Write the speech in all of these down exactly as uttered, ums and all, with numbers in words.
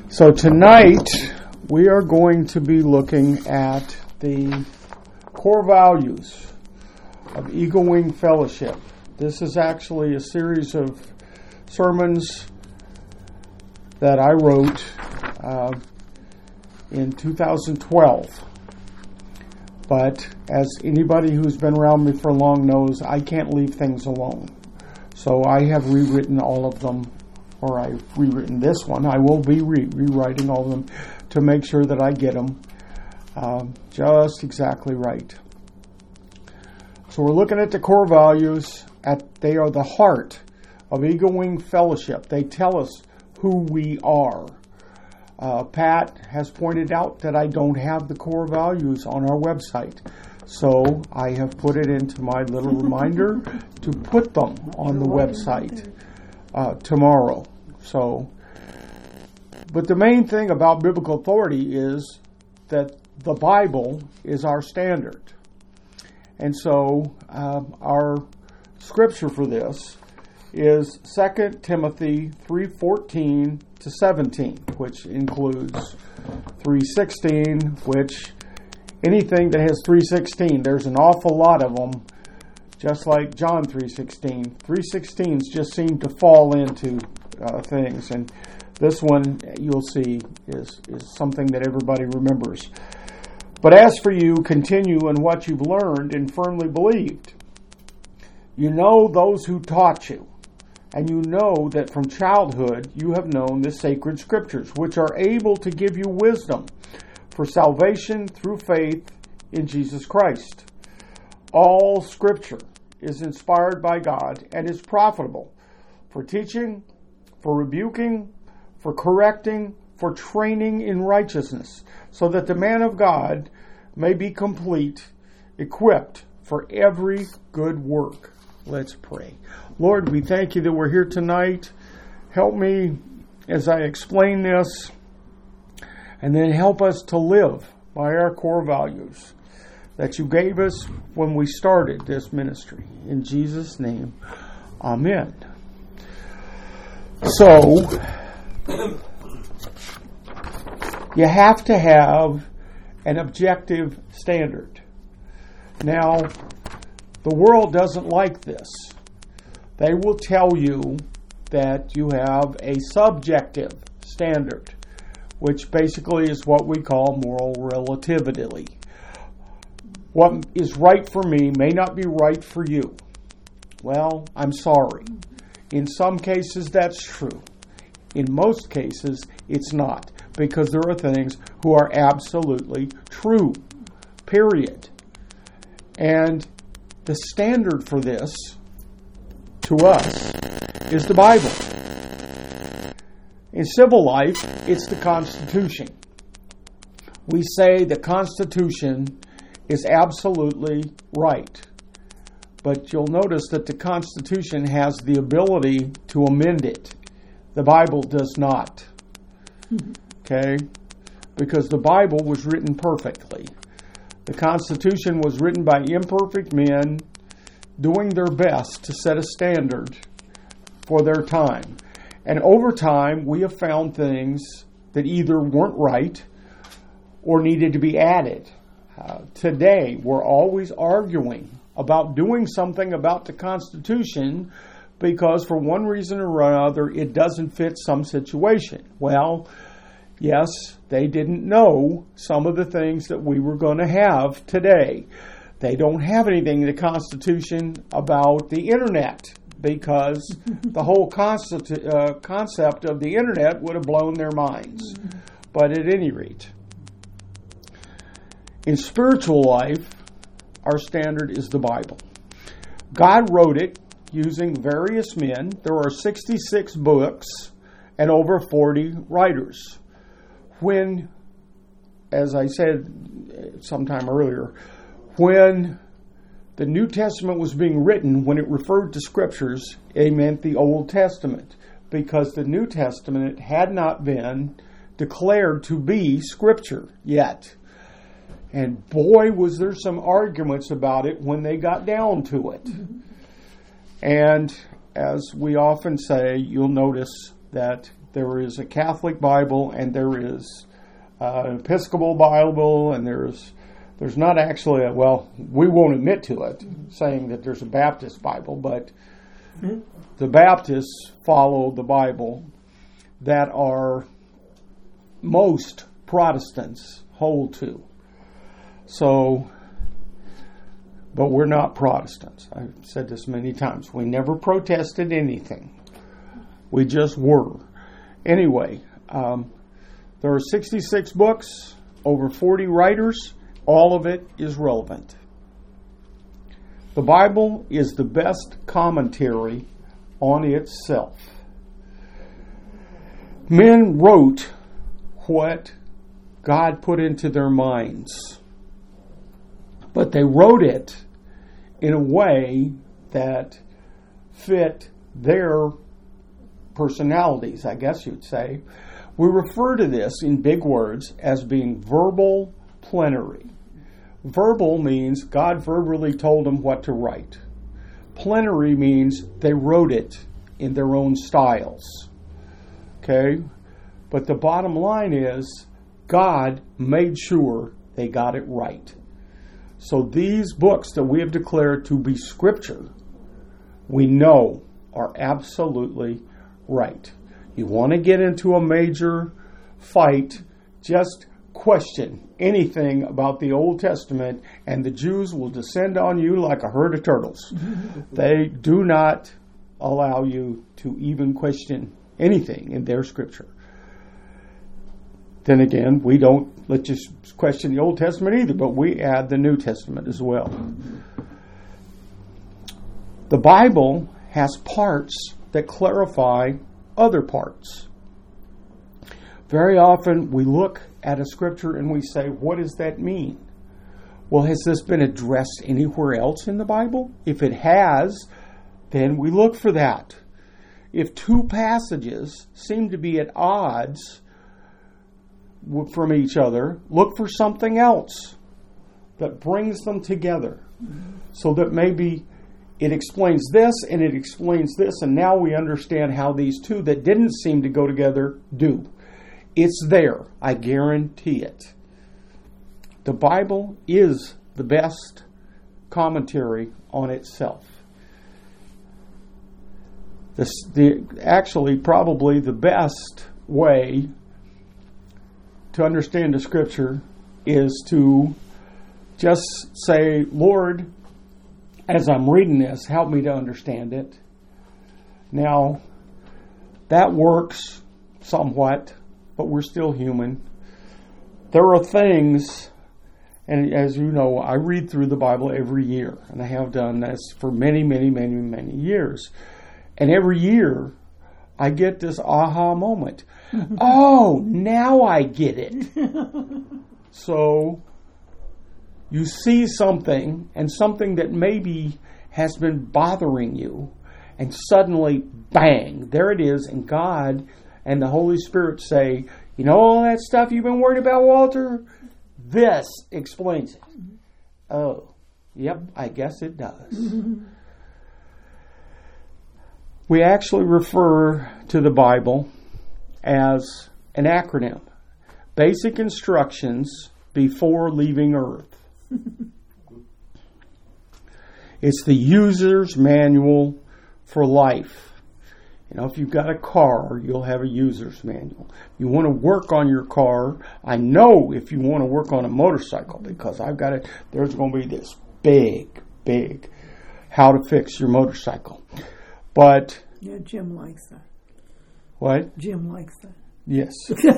So tonight we are going to be looking at the core values of Eagle Wing Fellowship. This is actually a series of sermons that I wrote uh, in two thousand twelve. But as anybody who's been around me for long knows, I can't leave things alone. So I have rewritten all of them, or I've rewritten this one. I will be re- rewriting all of them to make sure that I get them um, just exactly right. So we're looking at the core values. At they are the heart of Eagle Wing Fellowship. They tell us who we are. Uh, Pat has pointed out that I don't have the core values on our website. So I have put it into my little reminder to put them on the website uh, tomorrow. So, but the main thing about biblical authority is that the Bible is our standard. And so uh, our scripture for this is Second Timothy three fourteen to seventeen, which includes three sixteen, which anything that has three sixteen, there's an awful lot of them, just like John three sixteen. three sixteens just seem to fall into uh, things, and this one, you'll see, is, is something that everybody remembers. But as for you, continue in what you've learned and firmly believed. You know those who taught you, and you know that from childhood you have known the sacred scriptures, which are able to give you wisdom for salvation through faith in Jesus Christ. All scripture is inspired by God and is profitable for teaching, for rebuking, for correcting, for training in righteousness, so that the man of God may be complete, equipped for every good work. Let's pray. Lord, we thank you that we're here tonight. Help me as I explain this, and then help us to live by our core values that you gave us when we started this ministry. In Jesus' name, amen. So, you have to have an objective standard. Now, the world doesn't like this. They will tell you that you have a subjective standard, which basically is what we call moral relativity. What is right for me may not be right for you. Well, I'm sorry. In some cases, that's true. In most cases, it's not, because there are things who are absolutely true, period. And the standard for this, to us, is the Bible. In civil life, it's the Constitution. We say the Constitution is absolutely right. But you'll notice that the Constitution has the ability to amend it. The Bible does not. Okay? Because the Bible was written perfectly. The Constitution was written by imperfect men doing their best to set a standard for their time. And over time, we have found things that either weren't right or needed to be added. Uh, today, we're always arguing about doing something about the Constitution because for one reason or another, it doesn't fit some situation. Well, yes, they didn't know some of the things that we were going to have today. They don't have anything in the Constitution about the Internet because the whole concept, uh, concept of the Internet would have blown their minds. But at any rate, in spiritual life, our standard is the Bible. God wrote it using various men. There are sixty-six books and over forty writers. When, as I said sometime earlier, when the New Testament was being written, when it referred to scriptures, it meant the Old Testament, because the New Testament had not been declared to be scripture yet. And boy, was there some arguments about it when they got down to it. Mm-hmm. And as we often say, you'll notice that there is a Catholic Bible, and there is uh, an Episcopal Bible, and there's there's not actually a, well, we won't admit to it, saying that there's a Baptist Bible, but mm-hmm. the Baptists follow the Bible that are most Protestants hold to. So, but we're not Protestants. I've said this many times. We never protested anything. We just were. Anyway, um, there are sixty-six books, over forty writers. All of it is relevant. The Bible is the best commentary on itself. Men wrote what God put into their minds, but they wrote it in a way that fit their personalities, I guess you'd say. We refer to this in big words as being verbal plenary. Verbal means God verbally told them what to write. Plenary means they wrote it in their own styles. Okay? But the bottom line is God made sure they got it right. So these books that we have declared to be Scripture, we know are absolutely right. You want to get into a major fight, just question anything about the Old Testament, and the Jews will descend on you like a herd of turtles. They do not allow you to even question anything in their Scripture. Then again, we don't let you question the Old Testament either, but we add the New Testament as well. The Bible has parts that clarify other parts. Very often we look at a scripture and we say, what does that mean? Well, has this been addressed anywhere else in the Bible? If it has, then we look for that. If two passages seem to be at odds from each other, look for something else that brings them together, so that maybe it explains this and it explains this, and now we understand how these two that didn't seem to go together do. It's there. I guarantee it. The Bible is the best commentary on itself. This, the, actually, probably the best way to understand the Scripture is to just say, Lord, as I'm reading this, help me to understand it. Now, that works somewhat, but we're still human. There are things, and as you know, I read through the Bible every year, and I have done this for many, many, many, many years. And every year, I get this aha moment. Oh, now I get it. So, you see something, and something that maybe has been bothering you, and suddenly, bang, there it is, and God and the Holy Spirit say, you know all that stuff you've been worried about, Walter? This explains it. Oh, yep, I guess it does. We actually refer to the Bible as an acronym. Basic instructions before leaving Earth. It's the user's manual for life. You know, if you've got a car, you'll have a user's manual. You want to work on your car. I know if you want to work on a motorcycle, because I've got it, there's going to be this big, big how to fix your motorcycle. But yeah, Jim likes that. What? Jim likes that. Yes.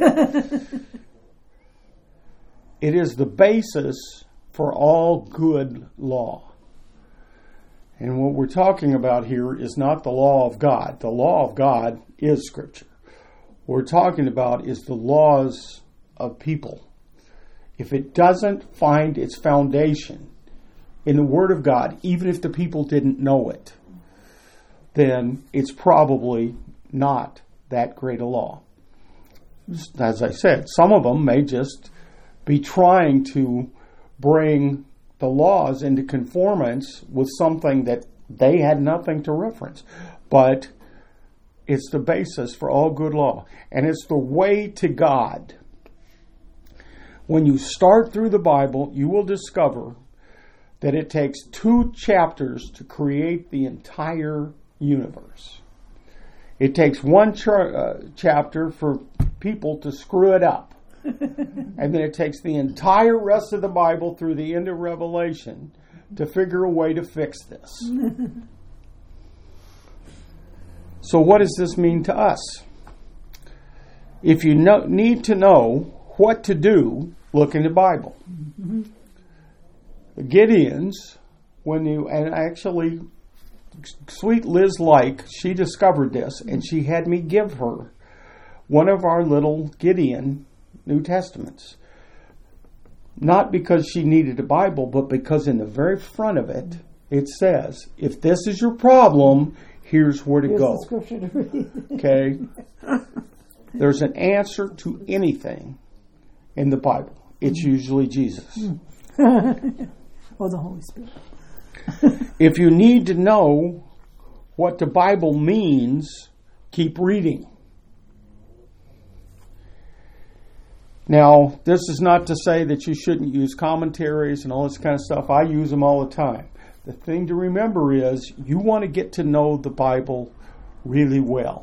It is the basis for all good law. And what we're talking about here is not the law of God. The law of God is Scripture. What we're talking about is the laws of people. If it doesn't find its foundation in the Word of God, even if the people didn't know it, then it's probably not that great a law. As I said, some of them may just be trying to bring the laws into conformance with something that they had nothing to reference. But It's the basis for all good law. And it's the way to God. When you start through the Bible, you will discover that it takes two chapters to create the entire universe. It takes one ch- uh, chapter for people to screw it up. And then it takes the entire rest of the Bible through the end of Revelation to figure a way to fix this. So what does this mean to us? If you know, need to know what to do, look in the Bible. Mm-hmm. The Gideons, when you, and actually, sweet Liz Like, she discovered this, and she had me give her one of our little Gideon New Testaments. Not because she needed a Bible, but because in the very front of it, it says, if this is your problem, here's where to here's go. The scripture to read. Okay? There's an answer to anything in the Bible. It's usually Jesus. Or the Holy Spirit. If you need to know what the Bible means, keep reading. Now, this is not to say that you shouldn't use commentaries and all this kind of stuff. I use them all the time. The thing to remember is you want to get to know the Bible really well.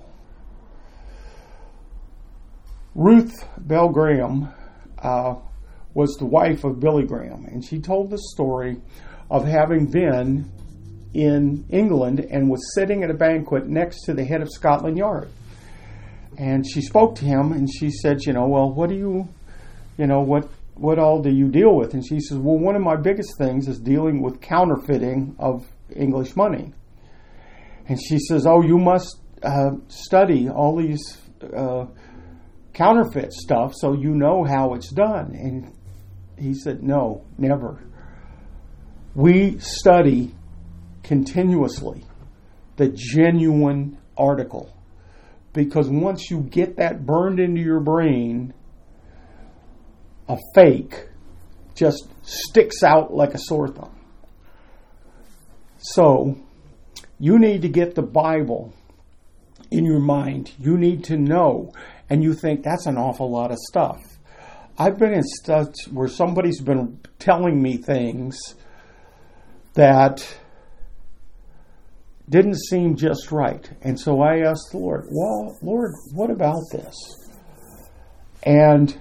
Ruth Bell Graham uh, was the wife of Billy Graham, and she told the story of having been in England and was sitting at a banquet next to the head of Scotland Yard. And she spoke to him, and she said, you know, well, what do you, you know, what what all do you deal with? And she says, well, one of my biggest things is dealing with counterfeiting of English money. And she says, oh, you must uh, study all these uh, counterfeit stuff so you know how it's done. And he said, no, never. We study continuously the genuine article. Because once you get that burned into your brain, a fake just sticks out like a sore thumb. So, you need to get the Bible in your mind. You need to know. And you think, that's an awful lot of stuff. I've been in stuff where somebody's been telling me things that didn't seem just right. And so I asked the Lord, well, Lord, what about this? And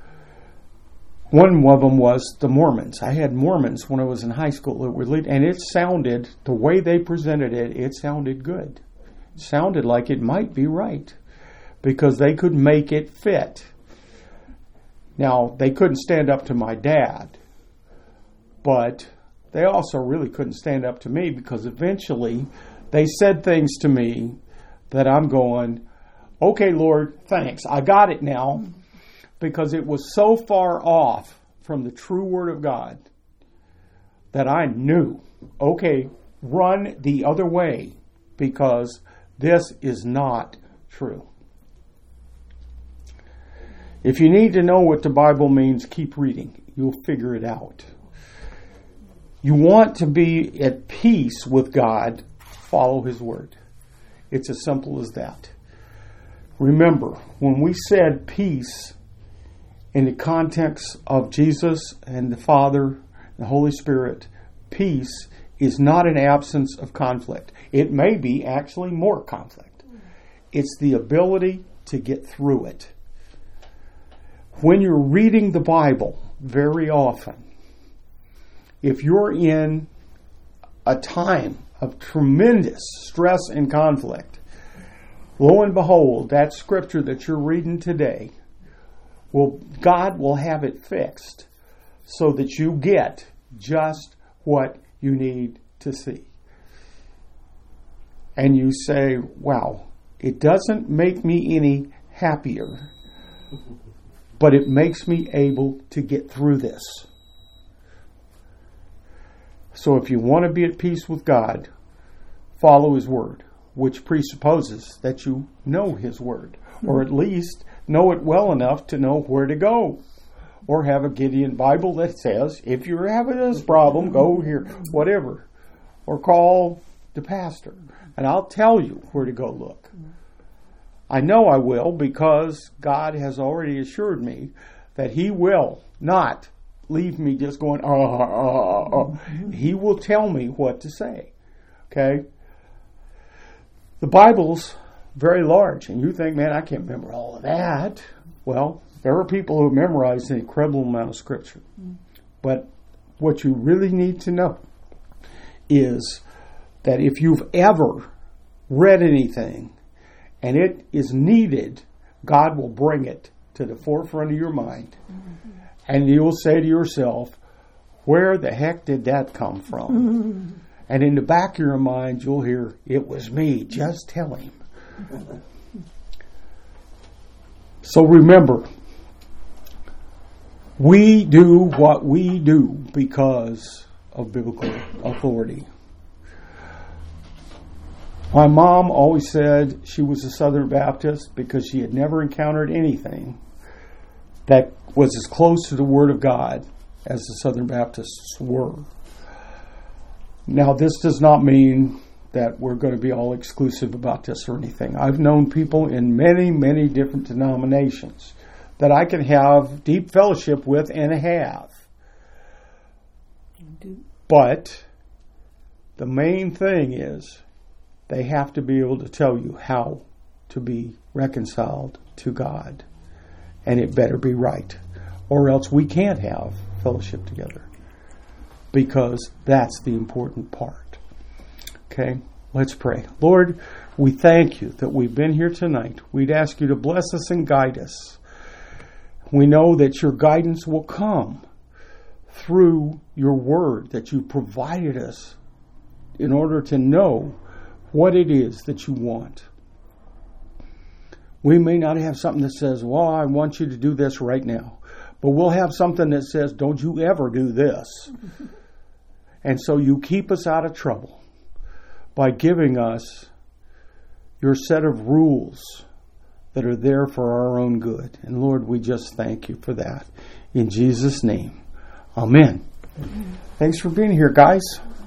one of them was the Mormons. I had Mormons when I was in high school that were lead, and it sounded, the way they presented it, it sounded good. It sounded like it might be right because they could make it fit. Now, they couldn't stand up to my dad, but they also really couldn't stand up to me because eventually they said things to me that I'm going, okay, Lord, thanks. I got it now, because it was so far off from the true Word of God that I knew, okay, run the other way because this is not true. If you need to know what the Bible means, keep reading. You'll figure it out. You want to be at peace with God, follow His Word. It's as simple as that. Remember, when we said peace in the context of Jesus and the Father and the Holy Spirit, peace is not an absence of conflict. It may be actually more conflict. It's the ability to get through it. When you're reading the Bible, very often, if you're in a time of tremendous stress and conflict, lo and behold, that scripture that you're reading today, will God will have it fixed so that you get just what you need to see. And you say, wow, it doesn't make me any happier, but it makes me able to get through this. So if you want to be at peace with God, follow His Word, which presupposes that you know His Word, or at least know it well enough to know where to go. Or have a Gideon Bible that says, if you're having this problem, go here, whatever. Or call the pastor, and I'll tell you where to go look. I know I will, because God has already assured me that He will not leave me just going, oh, oh, oh. He will tell me what to say. Okay? The Bible's very large, and you think, man, I can't remember all of that. Well, there are people who have memorized an incredible amount of Scripture. But what you really need to know is that if you've ever read anything and it is needed, God will bring it to the forefront of your mind. Mm-hmm. And you'll say to yourself, where the heck did that come from? Mm-hmm. And in the back of your mind, you'll hear, it was me. Just tell him. So remember, we do what we do because of biblical authority. My mom always said she was a Southern Baptist because she had never encountered anything that was as close to the Word of God as the Southern Baptists were. Now, this does not mean that we're going to be all exclusive about this or anything. I've known people in many, many different denominations that I can have deep fellowship with and have. But the main thing is they have to be able to tell you how to be reconciled to God. And it better be right. Or else we can't have fellowship together. Because that's the important part. Okay, let's pray. Lord, we thank you that we've been here tonight. We'd ask you to bless us and guide us. We know that your guidance will come through your word that you provided us in order to know what it is that you want. We may not have something that says, well, I want you to do this right now. But we'll have something that says, don't you ever do this. And so you keep us out of trouble by giving us your set of rules that are there for our own good. And Lord, we just thank you for that. In Jesus' name, amen. Amen. Thanks for being here, guys.